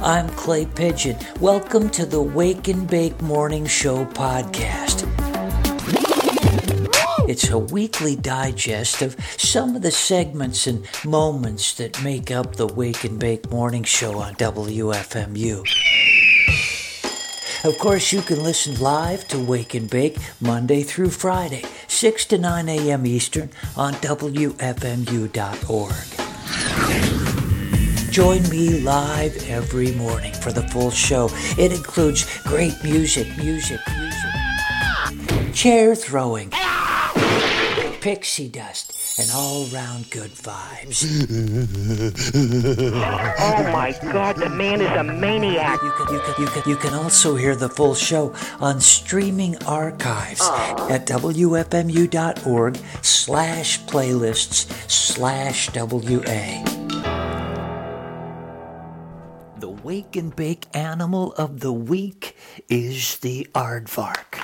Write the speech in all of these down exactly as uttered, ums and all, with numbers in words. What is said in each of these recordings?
I'm Clay Pigeon. Welcome to the Wake and Bake Morning Show podcast. It's a weekly digest of some of the segments and moments that make up the Wake and Bake Morning Show on W F M U. Of course, you can listen live to Wake and Bake Monday through Friday, six to nine a.m. Eastern on W F M U dot org. Join me live every morning for the full show. It includes great music, music, music, chair throwing, pixie dust, and all-round good vibes. Oh my God, the man is a maniac. You can, you can, you can, you can also hear the full show on streaming archives oh. at W F M U dot org slash playlists slash W A. The Wake and Bake animal of the week is the aardvark.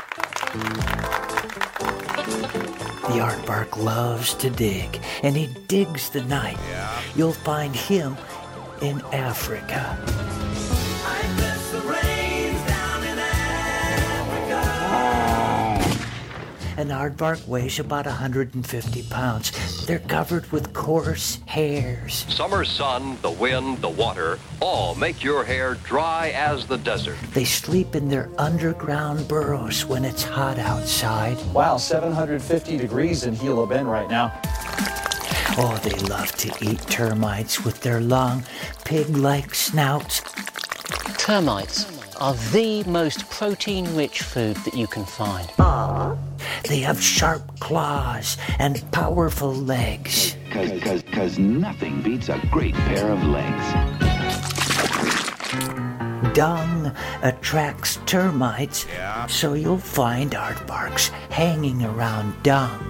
The aardvark loves to dig, and he digs the night. Yeah. You'll find him in Africa. I miss the rains down in Africa. An aardvark weighs about one hundred fifty pounds. They're covered with coarse hairs. Summer sun, the wind, the water, all make your hair dry as the desert. They sleep in their underground burrows when it's hot outside. Wow, seven hundred fifty degrees in Hilo Bend right now. Oh, they love to eat termites with their long, pig-like snouts. Termites are the most protein-rich food that you can find. Aww. They have sharp claws and powerful legs. Cause, cause, cause nothing beats a great pair of legs. Dung attracts termites, yeah. So you'll find aardvarks hanging around dung.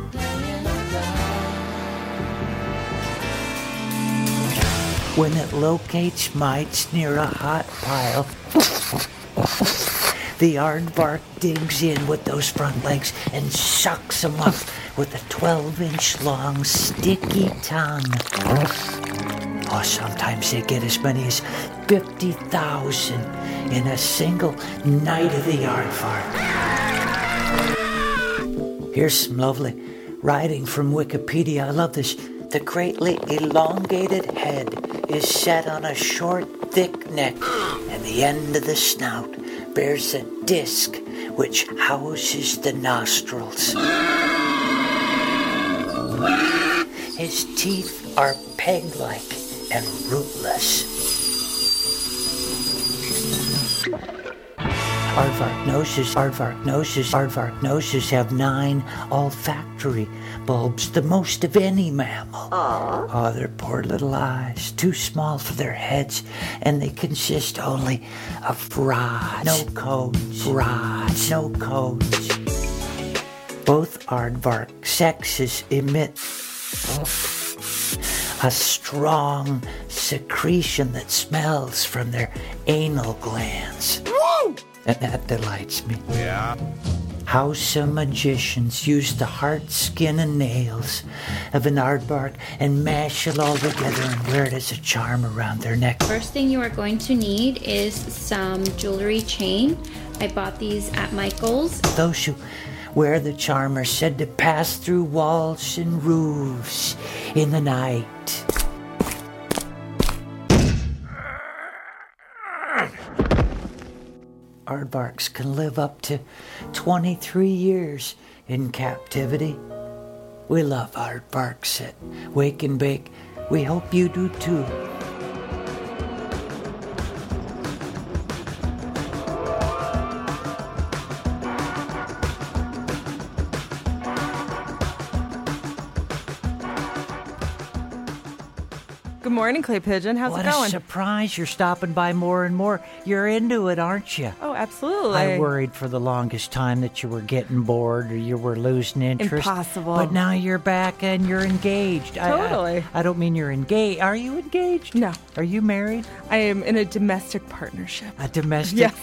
When it locates mites near a hot pile, the aardvark digs in with those front legs and sucks them up with a twelve-inch long sticky tongue. Oh, sometimes they get as many as fifty thousand in a single night of the aardvark. Here's some lovely writing from Wikipedia. I love this. The greatly elongated head is set on a short, thick neck, and the end of the snout bears a disc which houses the nostrils. His teeth are peg-like and rootless. Aardvark noses, aardvark noses, aardvark noses have nine olfactory bulbs, the most of any mammal. Aww. Oh, their poor little eyes, too small for their heads, and they consist only of rods. No cones. Rods. No cones. Both aardvark sexes emit a strong secretion that smells from their anal glands. Woo! And that delights me. Yeah. How some magicians use the heart, skin, and nails of an aardvark and mash it all together and wear it as a charm around their neck. First thing you are going to need is some jewelry chain. I bought these at Michael's. Those who wear the charm are said to pass through walls and roofs in the night. Aardvarks can live up to twenty-three years in captivity. We love aardvarks at Wake and Bake. We hope you do too. Good morning, Clay Pigeon. How's what it going? What a surprise. You're stopping by more and more. You're into it, aren't you? Oh, absolutely. I worried for the longest time that you were getting bored or you were losing interest. Impossible. But now you're back and you're engaged. Totally. I, I, I don't mean you're engaged. Are you engaged? No. Are you married? I am in a domestic partnership. A domestic? Yes.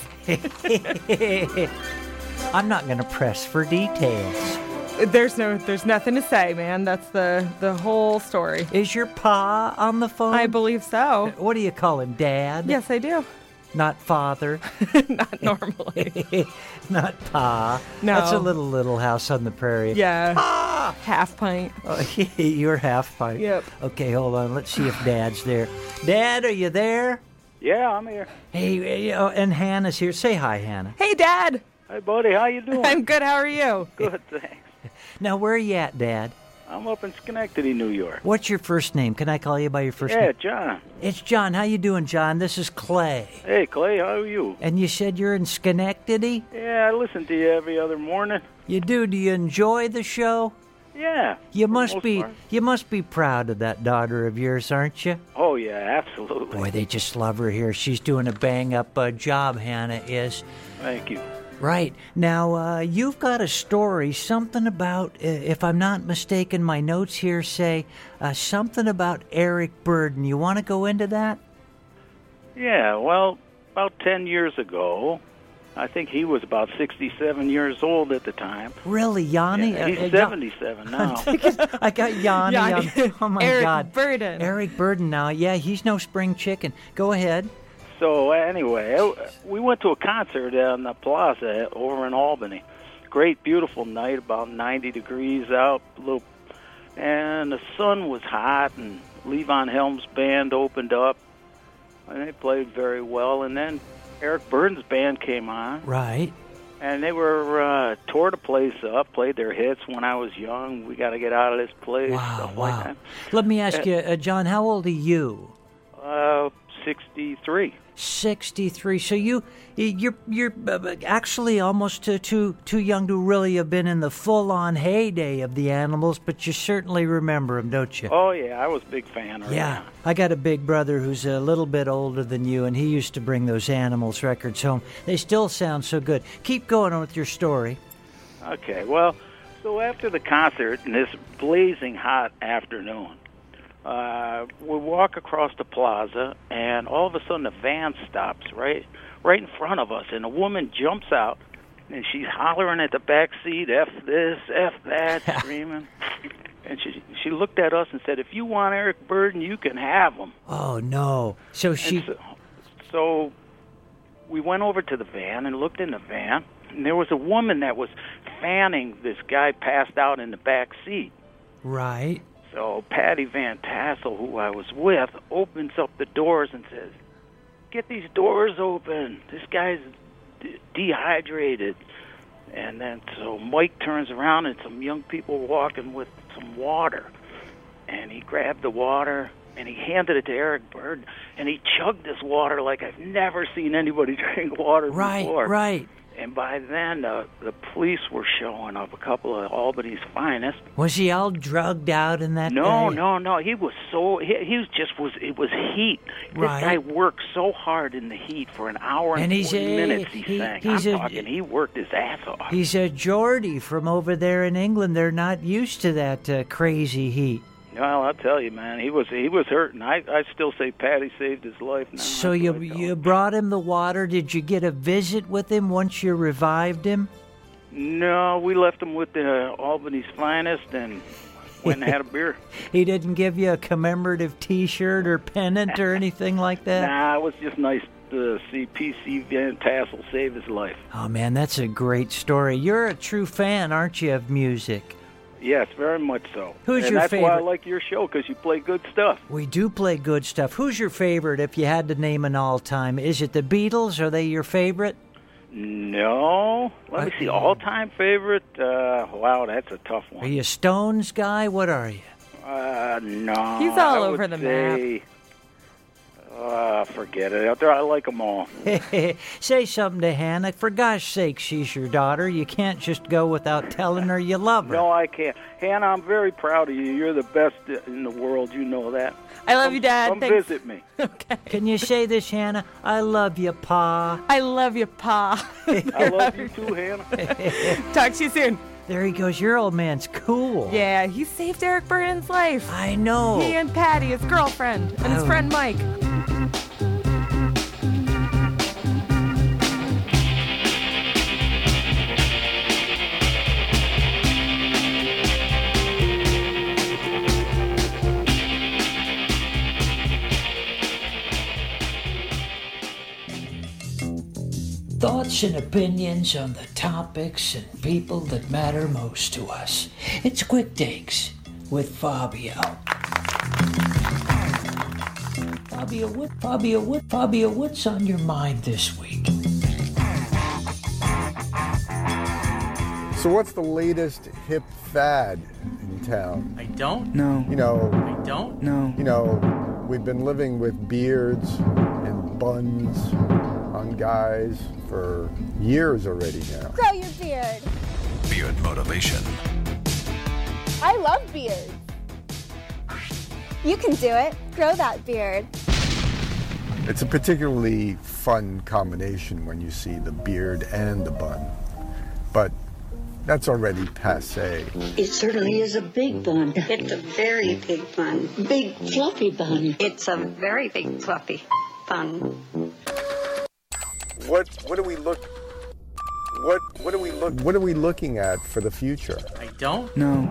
I'm not going to press for details. There's no, there's nothing to say, man. That's the, the whole story. Is your pa on the phone? I believe so. What do you call him, Dad? Yes, I do. not father. Not normally. Not pa. No. That's a little Little House on the Prairie. Yeah. Ah! Half pint. Oh, you're half pint. Yep. Okay, hold on. Let's see if Dad's there. Dad, are you there? Yeah, I'm here. Hey, uh, and Hannah's here. Say hi, Hannah. Hey, Dad. Hey, buddy, how you doing? I'm good. How are you? Good, thanks. Now, where are you at, Dad? I'm up in Schenectady, New York. What's your first name? Can I call you by your first yeah, name? Yeah, John. It's John. How you doing, John? This is Clay. Hey, Clay, how are you? And you said you're in Schenectady? Yeah, I listen to you every other morning. You do? Do you enjoy the show? Yeah. You must be part. you must be proud of that daughter of yours, aren't you? Oh, yeah, absolutely. Boy, they just love her here. She's doing a bang-up uh, job, Hannah is. Thank you. Right. Now, uh, you've got a story, something about, uh, if I'm not mistaken, my notes here say uh, something about Eric Burden. You want to go into that? Yeah, well, about ten years ago, I think he was about sixty-seven years old at the time. Really, Yanni? Yeah, he's uh, uh, seventy-seven now. I got Yanni. Yanni. On, oh, my Eric God. Burden. Eric Burden now. Yeah, he's no spring chicken. Go ahead. So anyway, we went to a concert on the plaza over in Albany. Great, beautiful night, about ninety degrees out, little, and the sun was hot, and Levon Helm's band opened up, and they played very well. And then Eric Burden's band came on. Right. And they were, uh, tore the place up, played their hits When I Was Young, We Gotta Get Out of This Place, Wow, stuff wow. like that. Let me ask Uh, you, uh, John, how old are you? Uh, sixty-three. sixty-three. So you, you're you're uh, actually almost too, too too young to really have been in the full-on heyday of the Animals, but you certainly remember them, don't you? Oh, yeah, I was a big fan of Yeah, I got a big brother who's a little bit older than you, and he used to bring those Animals records home. They still sound so good. Keep going on with your story. Okay, well, so after the concert, in this blazing hot afternoon, uh, we walk across the plaza, and all of a sudden the van stops right right in front of us, and a woman jumps out, and she's hollering at the back seat, F this, F that, screaming. And she she looked at us and said, if you want Eric Burden, you can have him. Oh, no. So she... So, so we went over to the van and looked in the van, and there was a woman that was fanning this guy passed out in the back seat. Right. So Patty Van Tassel, who I was with, opens up the doors and says, get these doors open. This guy's de- dehydrated. And then so Mike turns around and some young people walking with some water. And he grabbed the water and he handed it to Eric Burden. And he chugged this water like I've never seen anybody drink water Right, before. right. And by then, uh, the police were showing up, a couple of Albany's finest. Was he all drugged out in that No, day? no, no. He was so he, he was just was it was heat. This Right. guy worked so hard in the heat for an hour and, And he's forty a- minutes. He, he- sang. he's I'm a- talking. He worked his ass off. He's a Geordie from over there in England. They're not used to that uh, crazy heat. Well, I'll tell you, man. He was he was hurting. I I still say Patty saved his life. Now. So That's you what I tell you him. brought him the water. Did you get a visit with him once you revived him? No, we left him with the Albany's finest and went and had a beer. He didn't give you a commemorative T-shirt or pennant or anything like that? Nah, it was just nice to see P C Van Tassel save his life. Oh, man, that's a great story. You're a true fan, aren't you, of music? Yes, very much so. Who's and your that's why I favorite? like your show, because you play good stuff. We do play good stuff. Who's your favorite if you had to name an all-time? Is it the Beatles? Are they your favorite? No. Let me see. All-time favorite? Uh, wow, that's a tough Are one. you a Stones guy? What are you? Uh, no. He's all I over would the say, Uh, forget it. Out there, I like them all. Say something to Hannah. For gosh sake, she's your daughter. You can't just go without telling her you love her. No, I can't. Hannah, I'm very proud of you. You're the best in the world. You know that. I love Come- you, Dad. Come Thanks. visit me. Can you say this, Hannah? I love you, Pa. I love you, Pa. I love you too, Hannah. Talk to you soon. There he goes. Your old man's cool. Yeah, he saved Eric Burden's life. I know. He and Patty, his girlfriend, and his Oh. friend Mike. thoughts and opinions on the topics and people that matter most to us. It's Quick Takes with Fabio. Fabio, what, Fabio, what, Fabio, what's on your mind this week? So what's the latest hip fad in town? I don't know. You know. I don't know. You know, we've been living with beards and buns on guys for years already now. Grow your beard. Beard motivation. I love beards. You can do it. Grow that beard. It's a particularly fun combination when you see the beard and the bun. But that's already passé. It certainly is a big bun. It's a very big bun. Big fluffy bun. It's a very big fluffy bun. What what do we look what what do we look what are we looking at for the future? I don't know.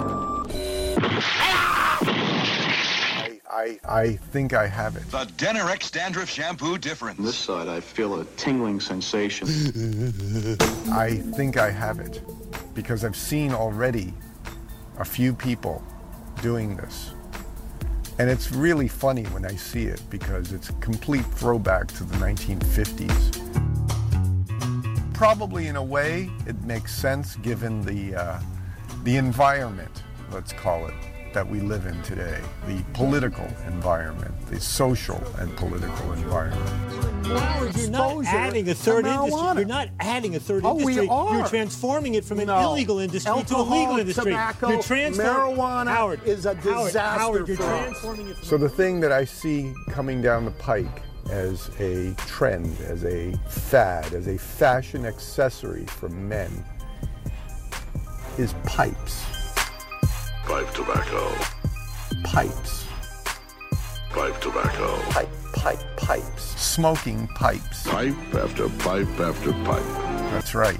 I, I think I have it. The Denerex Dandruff Shampoo difference. On this side, I feel a tingling sensation. I think I have it because I've seen already a few people doing this. And it's really funny when I see it because it's a complete throwback to the nineteen fifties. Probably in a way, it makes sense given the, uh, the environment, let's call it, that we live in today, the political environment, the social and political environment. Howard, you're not adding a third industry. You're not adding a third oh, industry. We are. You're transforming it from an no. illegal industry Alcohol, to a legal industry. Tobacco, you're transforming marijuana Howard, is a disaster. Howard, Howard you're for transforming it. From So the thing that I see coming down the pike as a trend, as a fad, as a fashion accessory for men is pipes. Pipe tobacco. Pipes. Pipe tobacco. Pipe, pipe, pipes. Smoking pipes. Pipe after pipe after pipe. That's right.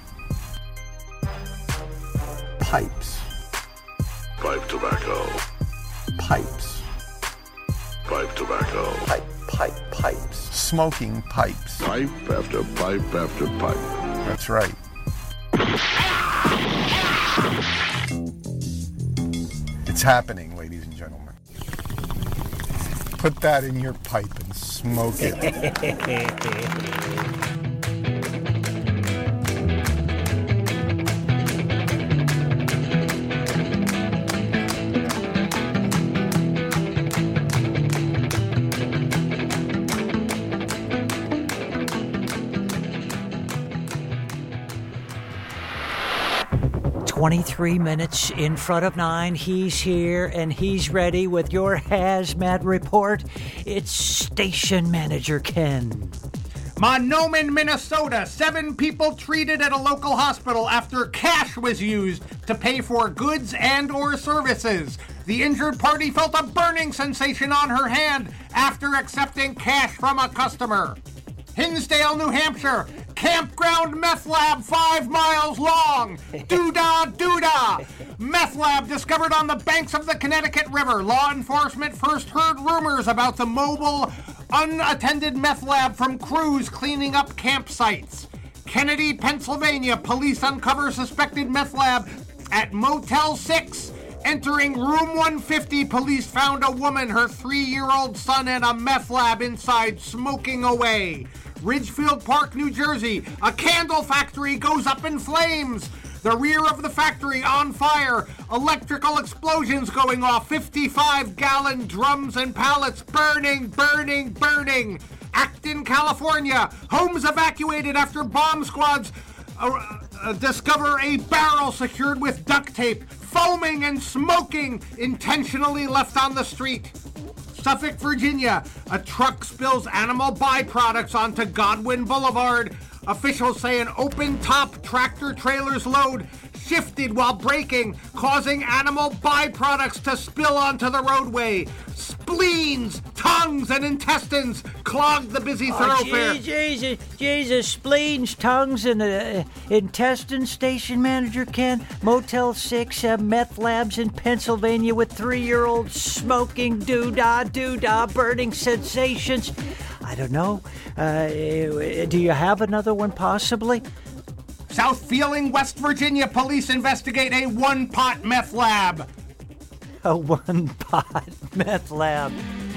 Pipes. Pipe tobacco. Pipes. Pipe tobacco. Pipe, pipe, pipes. Smoking pipes. Pipe after pipe after pipe. That's right. It's happening, ladies and gentlemen. Put that in your pipe and smoke it. twenty-three minutes in front of nine. He's here and he's ready with your hazmat report. It's Station Manager Ken. Monoman, Minnesota. Seven people treated at a local hospital after cash was used to pay for goods and or services. The injured party felt a burning sensation on her hand after accepting cash from a customer. Hinsdale, New Hampshire. Campground meth lab five miles long. Doodah, doodah. Meth lab discovered on the banks of the Connecticut River. Law enforcement first heard rumors about the mobile, unattended meth lab from crews cleaning up campsites. Kennedy, Pennsylvania. Police uncover suspected meth lab at Motel six. Entering room one fifty, police found a woman, her three-year-old son, and a meth lab inside smoking away. Ridgefield Park, New Jersey. A candle factory goes up in flames. The rear of the factory on fire. Electrical explosions going off. fifty-five gallon drums and pallets burning, burning, burning. Acton, California. Homes evacuated after bomb squads uh, uh, discover a barrel secured with duct tape, foaming and smoking, intentionally left on the street. Suffolk, Virginia. A truck spills animal byproducts onto Godwin Boulevard. Officials say an open-top tractor-trailer's load shifted while braking, causing animal byproducts to spill onto the roadway. spleens, tongues, and intestines clog the busy thoroughfare. Oh, Jesus, Jesus, spleens, tongues, and uh, intestines, station manager Ken. Motel six, uh, meth labs in Pennsylvania with three-year-olds smoking doo-dah, doo-dah, burning sensations. I don't know. Uh, do you have another one, possibly? South Feeling, West Virginia police investigate a one-pot meth lab. A one-pot meth lab.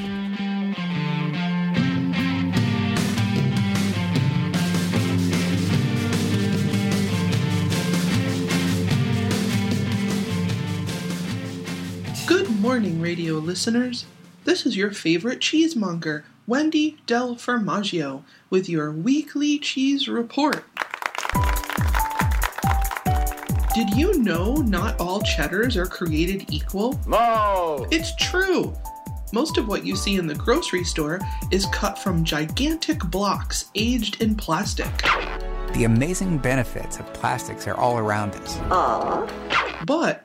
Good morning, radio listeners. This is your favorite cheesemonger, Wendy Del Formaggio, with your weekly cheese report. Did you know not all cheddars are created equal? No! It's true! Most of what you see in the grocery store is cut from gigantic blocks aged in plastic. The amazing benefits of plastics are all around us. Aww. But,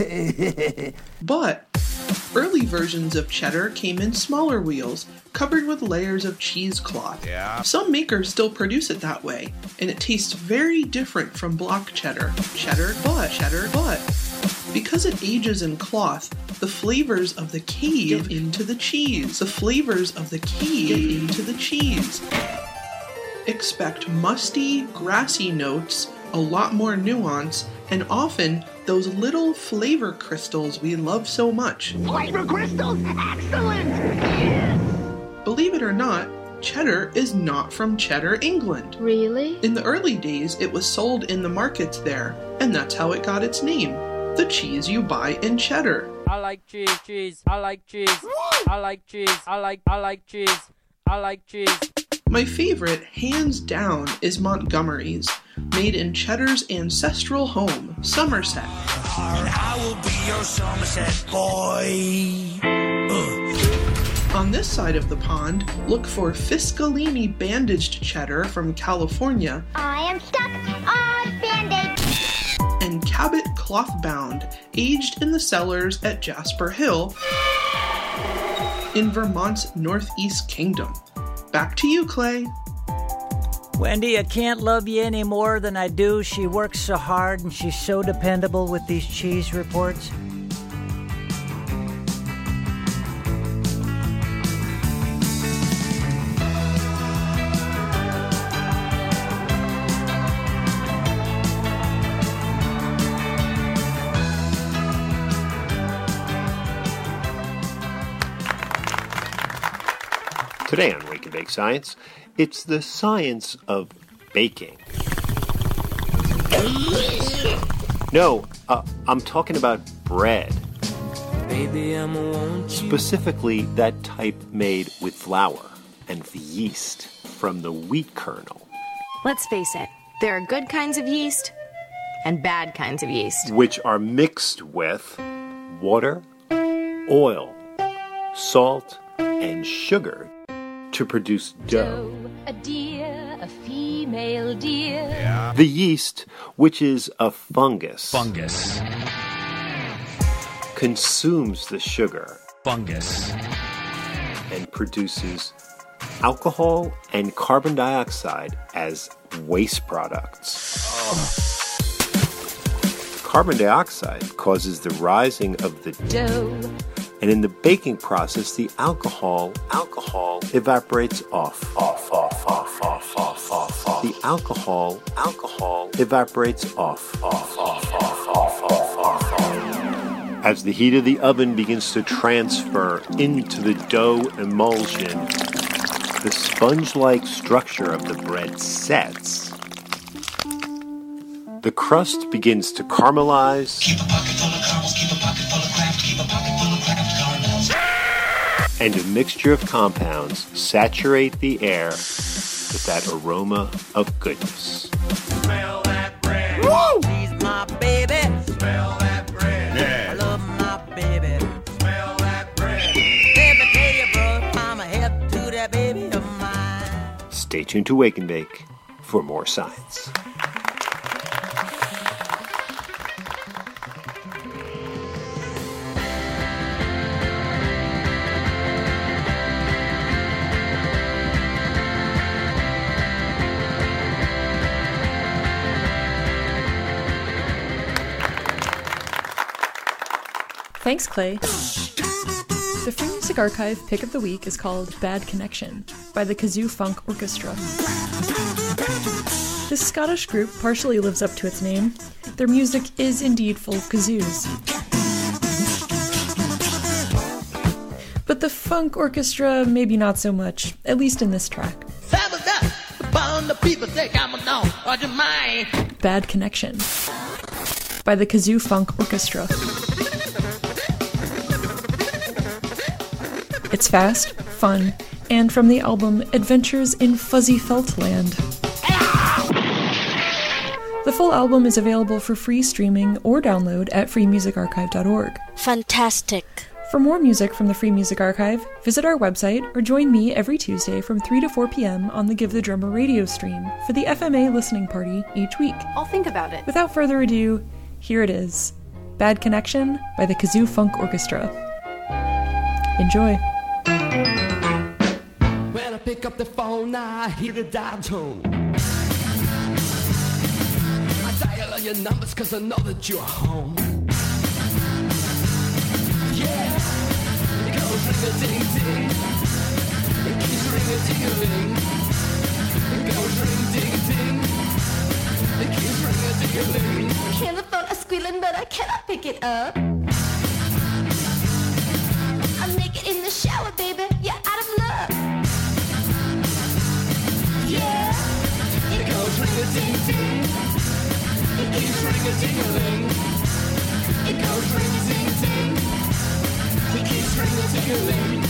but, early versions of cheddar came in smaller wheels, covered with layers of cheesecloth. Yeah. Some makers still produce it that way, and it tastes very different from block cheddar. Cheddar, but, cheddar, but. Because it ages in cloth, the flavors of the cave into the cheese. The flavors of the cave into the cheese. Expect musty, grassy notes, a lot more nuance, and often those little flavor crystals we love so much. Flavor crystals? Excellent! Yes! Believe it or not, cheddar is not from Cheddar, England. Really? In the early days, it was sold in the markets there, and that's how it got its name. The cheese you buy in Cheddar. I like cheese, cheese. I like cheese. I like cheese. I like, I like cheese. I like cheese. My favorite, hands down, is Montgomery's, made in Cheddar's ancestral home, Somerset. I will be your Somerset boy. Ugh. On this side of the pond, look for Fiscalini bandaged cheddar from California. I am stuck on Band-Aid. And Cabot cloth bound, aged in the cellars at Jasper Hill in Vermont's Northeast Kingdom. Back to you, Clay. Wendy, I can't love you any more than I do. She works so hard and she's so dependable with these cheese reports. Today on Wake and Bake Science, it's the science of baking. No, uh, I'm talking about bread. Baby, I'm a Specifically, that type made with flour and the yeast from the wheat kernel. Let's face it, there are good kinds of yeast and bad kinds of yeast. Which are mixed with water, oil, salt, and sugar to produce dough. A deer, a female deer. Yeah. The yeast, which is a fungus. Fungus. Consumes the sugar. Fungus. And produces alcohol and carbon dioxide as waste products. Oh. Carbon dioxide causes the rising of the dough. And in the baking process, the alcohol, alcohol evaporates off. Off, off, off, off, off, off, off. The alcohol, alcohol evaporates off. Off, off, off, off, off, off, off. As the heat of the oven begins to transfer into the dough emulsion, the sponge-like structure of the bread sets. The crust begins to caramelize. Keep a pocket full of caramels, keep a pocket full of craft, keep a pocket full of craft caramels. And a mixture of compounds saturate the air with that aroma of goodness. Smell that bread. Woo! She's my baby. Smell that bread. Yeah. I love my baby. Smell that bread. Let me tell you, bro, I'm a hip to that baby of mine. Stay tuned to Wake and Bake for more science. Thanks, Clay. The Free Music Archive pick of the week is called Bad Connection by the Kazoo Funk Orchestra. This Scottish group partially lives up to its name. Their music is indeed full of kazoos. But the funk orchestra, maybe not so much, at least in this track. Bad Connection by the Kazoo Funk Orchestra. It's fast, fun, and from the album Adventures in Fuzzy Felt Land. The full album is available for free streaming or download at free music archive dot org. Fantastic. For more music from the Free Music Archive, visit our website or join me every Tuesday from three to four p.m. on the Give the Drummer radio stream for the F M A listening party each week. I'll think about it. Without further ado, here it is. Bad Connection by the Kazoo Funk Orchestra. Enjoy. When I pick up the phone, I hear the dial tone. I dial all your numbers cause I know that you're home. Yeah, it goes ring-a-ding-ding. It keeps ring-a-ding-a-ling. It goes ring-ding-ding. It keeps ring-a-ding-a-ling. Hear the phone is squealing, but I cannot pick it up. I'm naked in the shower, baby. You're out of love. Yeah, it goes ring-a-ding-ding. It keeps ring-a-ding-a-ling. It goes ring-a-ding-ding. It keeps ring-a-ding-a-ling.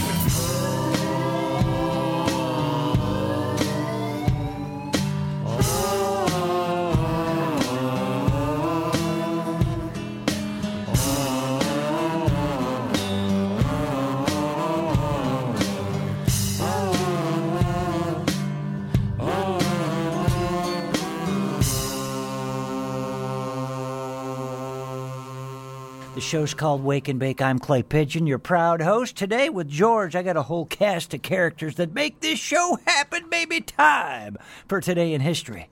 The show's called Wake and Bake. I'm Clay Pigeon, your proud host. Today with George, I got a whole cast of characters that make this show happen. Maybe time for Today in History.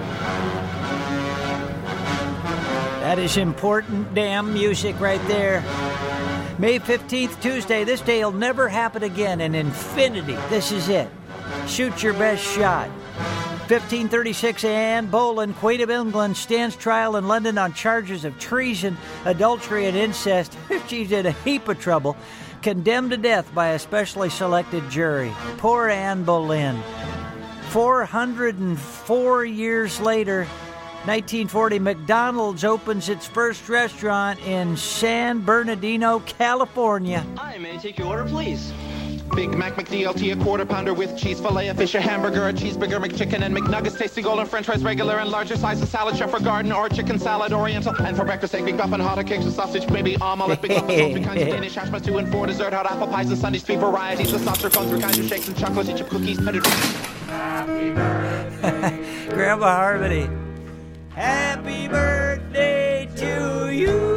That is important damn music right there. May fifteenth, Tuesday. This day will never happen again. In infinity. This is it. Shoot your best shot. fifteen thirty-six, Anne Boleyn, Queen of England, stands trial in London on charges of treason, adultery, and incest. She's in a heap of trouble. Condemned to death by a specially selected jury. Poor Anne Boleyn. four hundred four years later, nineteen forty, McDonald's opens its first restaurant in San Bernardino, California. Hi, may I take your order, please? Big Mac, McD-L-T, a quarter pounder with cheese, filet of fish, a hamburger, a cheeseburger, McChicken, and McNuggets, tasty golden french fries, regular and larger size, a salad, chef for garden, or chicken salad, oriental, and for breakfast, egg, big muffin, hot cakes, and sausage, maybe omelet, big muffins, all three kinds of Danish, hash browns, two and four, dessert, hot apple pies, and sundaes, three varieties, the saucer, fun, three kinds of shakes, and chocolates, each of cookies, better. Happy birthday, Grandma Harmony. Happy birthday to you.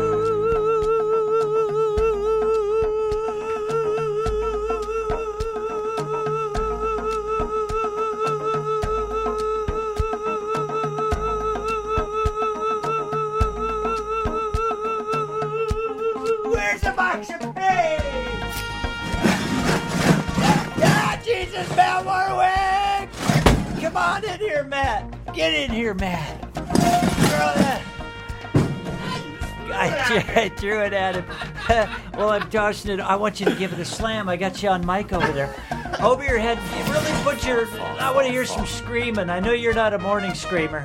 Matt Warwick! Come on in here, Matt. Get in here, Matt. I, I threw it at him. Well, I'm tossing it. I want you to give it a slam. I got you on mic over there. Over your head. You really put your... I want to hear some screaming. I know you're not a morning screamer.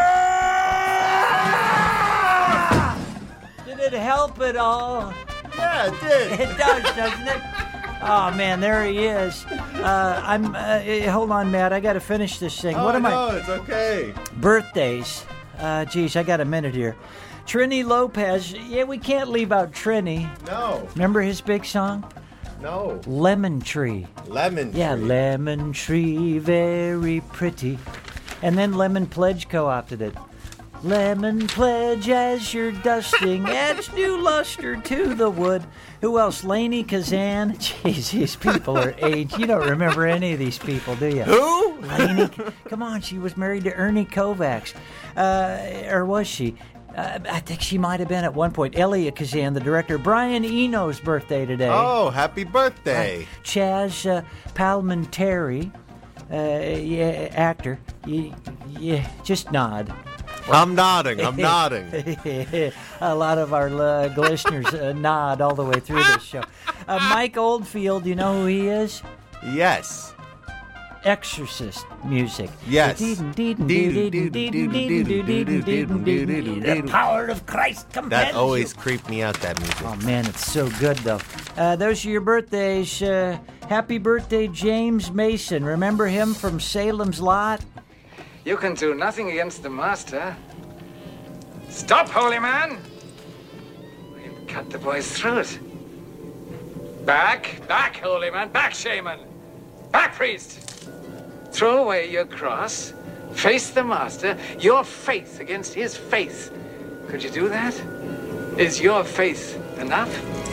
Did it help at all? Yeah, it did. It does, doesn't it? Oh, man, there he is. Uh, I'm. Uh, hold on, Matt. I got to finish this thing. Oh, what am no, I? it's okay. Birthdays. Uh, geez, I got a minute here. Trini Lopez. Yeah, we can't leave out Trini. No. Remember his big song? No. Lemon Tree. Lemon Tree. Yeah, Lemon Tree, very pretty. And then Lemon Pledge co-opted it. Lemon Pledge as you're dusting adds new luster to the wood. Who else? Lainey Kazan. Jeez, these people are aged. You don't remember any of these people, do you? Who? Lainey. Come on, she was married to Ernie Kovacs. Uh, or was she? Uh, I think she might have been at one point. Elia Kazan, the director. Brian Eno's birthday today. Oh, happy birthday. Right. Chaz uh, Palminteri, uh, yeah, actor. Yeah, yeah, just nod. I'm nodding. I'm nodding. A lot of our uh, listeners uh, nod all the way through this show. Uh, Mike Oldfield, you know who he is? Yes. Exorcist music. Yes. The power of Christ compels That always you. creeped me out, that music. Oh, man, it's so good, though. Uh, those are your birthdays. Uh, happy birthday, James Mason. Remember him from Salem's Lot? You can do nothing against the master. Stop, holy man! We'll cut the boy's throat. Back, back, holy man, back, shaman! Back, priest! Throw away your cross, face the master, your faith against his faith. Could you do that? Is your faith enough?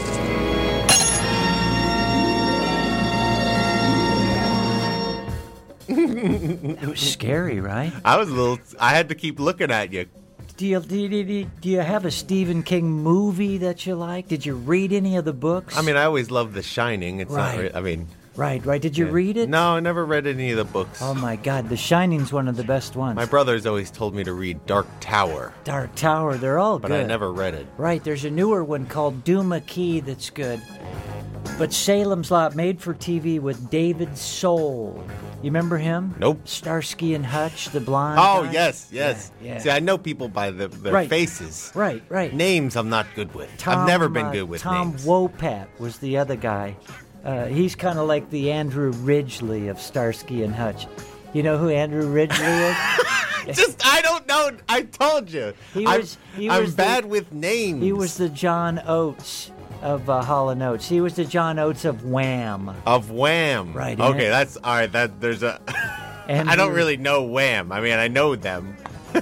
That was scary, right? I was a little. I had to keep looking at you. Do you, do, you, do you have a Stephen King movie that you like? Did you read any of the books? I mean, I always loved The Shining. It's Right. not. Re- I mean. Right, right. Did you yeah. read it? No, I never read any of the books. Oh, my God. The Shining's one of the best ones. My brother's always told me to read Dark Tower. Dark Tower. They're all but good. But I never read it. Right. There's a newer one called Duma Key that's good. But Salem's Lot, made for T V with David Soul. You remember him? Nope. Starsky and Hutch, the blonde Oh, guy? yes, yes. Yeah, yeah. See, I know people by the, their Right. faces. Right, right. Names I'm not good with. Tom, I've never been uh, good with Tom names. Wopat was the other guy. Uh, he's kind of like the Andrew Ridgely of Starsky and Hutch. You know who Andrew Ridgely is? Just, I don't know. I told you. He I'm, was, he I'm was bad the, with names. He was the John Oates of uh, Hall and Oates. He was the John Oates of Wham. Of Wham. Right. Okay, that's all right. That there's a. I don't really know Wham. I mean, I know them.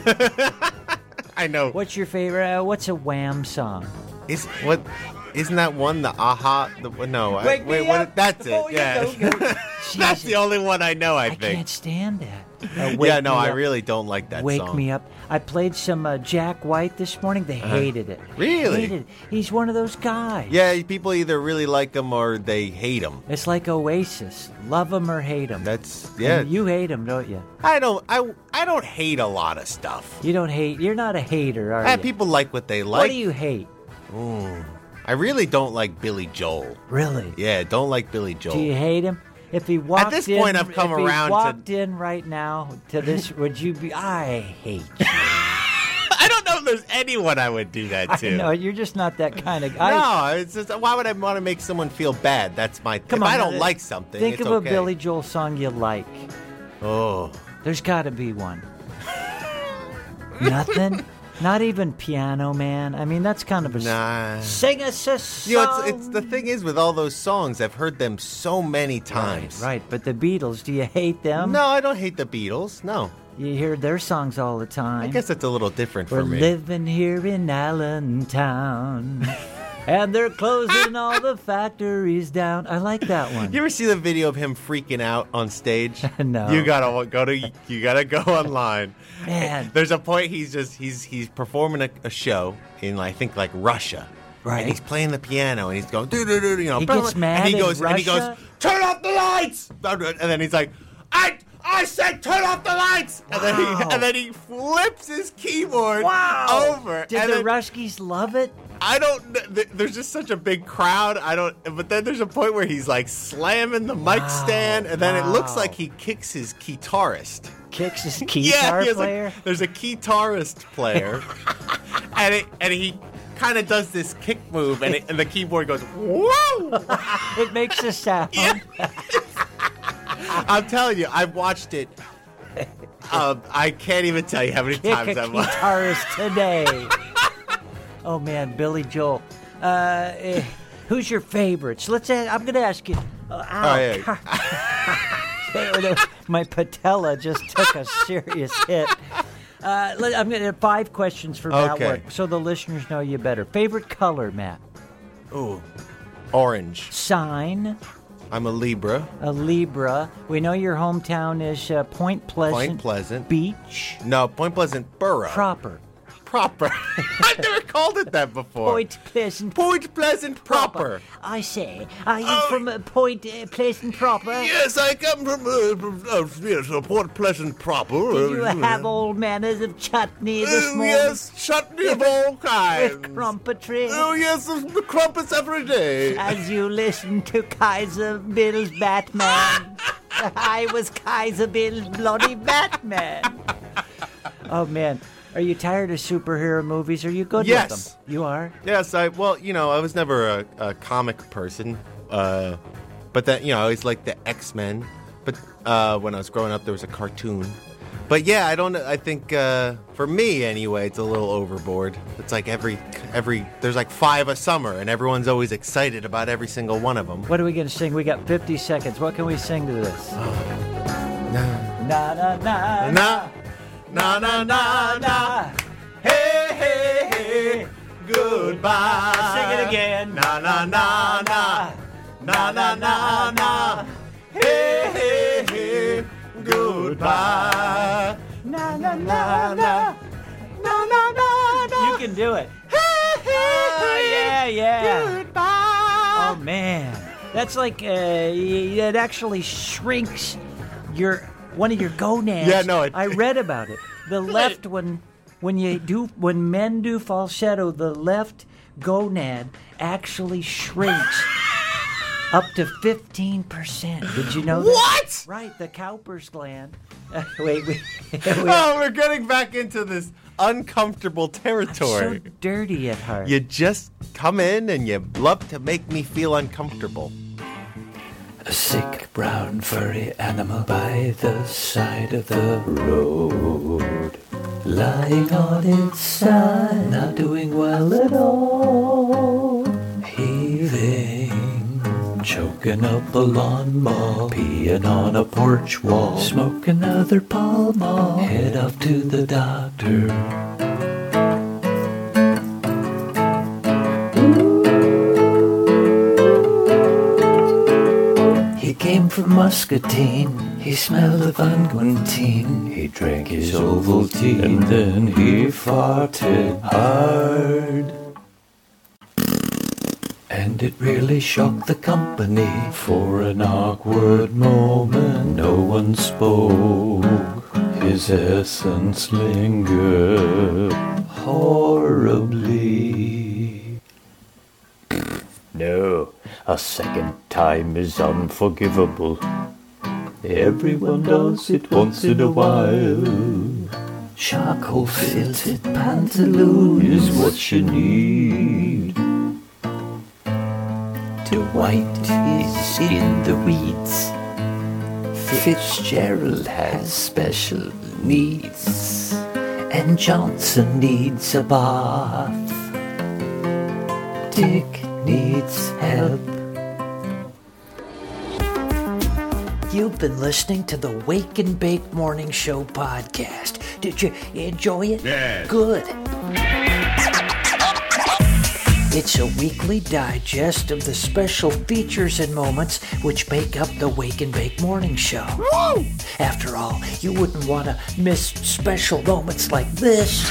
I know. What's your favorite? Uh, what's a Wham song? Is what? Isn't that one the Aha? The, no, I, Wake wait. me What? up That's it. before you Yeah. go, go. That's the only one I know. I, I think. can't stand that. Uh, Wake Yeah, no, Me I Up. really don't like that Wake song. Me Up. I played some uh, Jack White this morning. They Uh-huh. hated it. Really? Hated it. He's one of those guys. Yeah, people either really like him or they hate him. It's like Oasis. Love him or hate him. That's yeah. And you hate him, don't you? I don't. I I don't hate a lot of stuff. You don't hate. You're not a hater, are Ah, you? people like what they like. What do you hate? Ooh. I really don't like Billy Joel. Really? Yeah, don't like Billy Joel. Do you hate him? If he walked this in, point, I've come if around he to- walked in right now to this, would you be? I hate you. I don't know if there's anyone I would do that to. No, you're just not that kind of guy. No, it's just why would I want to make someone feel bad? That's my. Come if on, I don't uh, like something, Think it's of okay. a Billy Joel song you like. Oh, There's got to be one. Nothing. Not even Piano Man. I mean, that's kind of a nah. sing us a song. You know, it's, it's the thing is with all those songs, I've heard them so many times. Right, right. But the Beatles, do you hate them? No, I don't hate the Beatles. No. You hear their songs all the time. I guess it's a little different We're for me. living here in Allentown, and they're closing all the factories down. I like that one. You ever see the video of him freaking out on stage? No. You gotta go to. You gotta go online. Man. There's a point he's just he's he's performing a, a show in I think like Russia. Right. And he's playing the piano and he's going do do do you know. He blah, gets blah, mad and he in goes and he goes Russia? turn off the lights. And then he's like I. I said turn off the lights, and then he and then he flips his keyboard Wow. over. Did and the then, Ruskies love it? I don't. Th- there's just such a big crowd. I don't. But then there's a point where he's like slamming the mic Wow. stand, and then it looks Wow. like he kicks his guitarist. Kicks his yeah, guitar he has player? A, there's a guitarist player, and it, and he kind of does this kick move, and, it, and the keyboard goes whoa. It makes a sound. I'm telling you, I've watched it. Um, I can't even tell you how many Kick times a I've watched. guitarist today. Oh man, Billy Joel. Uh, eh, who's your favorites? Let's. Ask, I'm going to ask you. Uh, ow, Oh, yeah. My patella just took a serious hit. Uh, let, I'm going to have five questions for Matt Okay. Work, so the listeners know you better. Favorite color, Matt? Ooh, orange. Sign. I'm a Libra. A Libra. We know your hometown is uh, Point Pleasant. Point Pleasant Beach. No, Point Pleasant Borough. Proper. Proper. I've never called it that before. Point Pleasant. Point Pleasant Proper. I say, are you from uh, Point uh, Pleasant Proper? Yes, I come from, uh, from uh, yes, uh, Point Pleasant Proper. Did you have all manners of chutney this Uh, morning? yes, chutney of all kinds. With crumpetry? Oh, yes, the crumpets every day. As you listen to Kaiser Bill's Batman. I was Kaiser Bill's bloody Batman. Oh, man. Are you tired of superhero movies? Are you good Yes. with them? You are? Yes, I, well, you know, I was never a, a comic person. Uh, but that, you know, I always liked the X-Men. But uh, when I was growing up, there was a cartoon. But yeah, I don't, I think, uh, for me anyway, it's a little overboard. It's like every, every, there's like five a summer, and everyone's always excited about every single one of them. What are we going to sing? We got fifty seconds. What can we sing to this? Na, Na, na, na, na, na, na, na, na. Hey, hey, hey, goodbye. Sing it again. Na, na, na, na. Na, na, na, na. Hey, hey, hey, goodbye. Na, na, na, na. Na, na, na, na. You can do it. Hey, hey, Oh, yeah, yeah. goodbye. Oh, man. That's like, uh, y- it actually shrinks your, one of your gonads. Yeah, no, it- I read about it. The left one, when you do, when men do falsetto, the left gonad actually shrinks up to fifteen percent. Did you know that? What? Right, the Cowper's gland. Uh, wait, wait. wait. Oh, we're getting back into this uncomfortable territory. So dirty at heart. You just come in and you love to make me feel uncomfortable. A sick, brown, furry animal by the side of the road. Lying on its side, not doing well at all. Heaving, choking up a lawn ball. Peeing on a porch wall. Smoke another Pall Mall. Head off to the doctor. He came from Muscatine, he smelled of unguentine. He drank his Ovaltine, and then he farted hard. And it really shocked the company. For an awkward moment, no one spoke. His essence lingered horribly. No, a second time is unforgivable. Everyone does it once in a while. Charcoal fitted pantaloon is what you need. Dwight is in the weeds. Fitzgerald has special needs. And Johnson needs a bath. Dick needs help. You've been listening to the Wake and Bake Morning Show podcast. Did you enjoy it? Yes. Good. It's a weekly digest of the special features and moments which make up the Wake and Bake Morning Show. Woo! After all, you wouldn't want to miss special moments like this.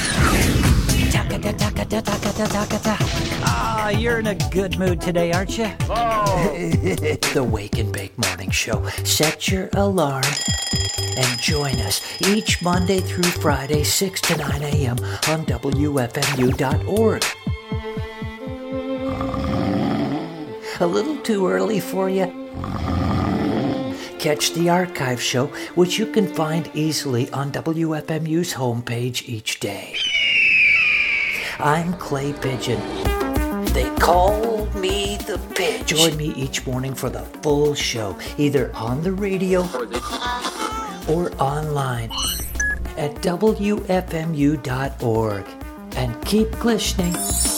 Ah, you're in a good mood today, aren't you? The Wake and Bake Morning Show. Set your alarm and join us each Monday through Friday, six to nine a.m. on W F M U dot org. A little too early for you? Catch the archive show, which you can find easily on W F M U's homepage each day. I'm Clay Pigeon. They call me the Pigeon. Join me each morning for the full show, either on the radio or online at W F M U dot org. And keep listening.